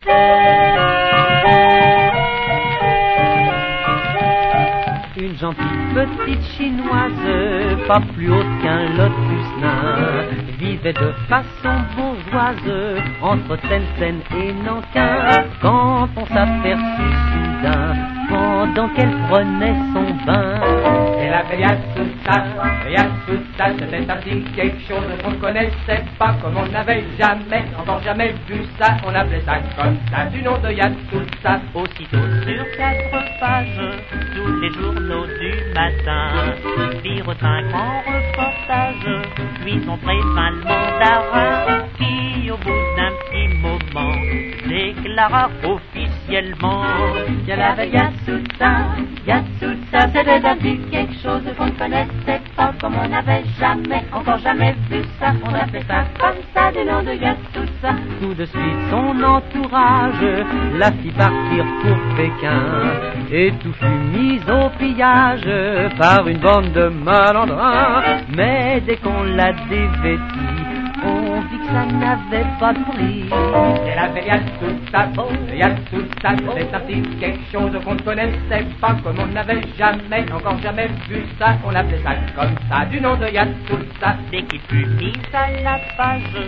Une gentille petite chinoise, pas plus haute qu'un lotus nain, vivait de façon bourgeoise entre Tenzin et Nankin. Quand on s'aperçut soudain, pendant qu'elle prenait son bain, elle avait Yatsuta, c'était ainsi quelque chose qu'on ne connaissait pas, comme on n'avait encore jamais vu ça. On appelait ça comme ça, du nom de Yatsuta. Aussitôt sur 4 pages, tous les journaux du matin firent un grand reportage, puis on prévint le mandarin, qui au bout d'un petit moment déclara officiellement qu'elle avait Yatsuta, c'était ainsi quelque chose qu'on ne connaissait pas, comme on n'avait encore jamais vu ça. On appelait ça comme ça, du nom de Yatsuta. Tout de suite son entourage la fit partir pour Pékin, et tout fut mis au pillage par une bande de malandrins. Mais dès qu'on l'a dévêtie, on vit que ça n'avait pas de prix. Elle avait Yatsuta, c'est ainsi quelque chose qu'on ne connaissait pas, comme on n'avait encore jamais vu ça. On appelait ça comme ça, du nom de Yatsuta. Dès qu'il fut mis à la page,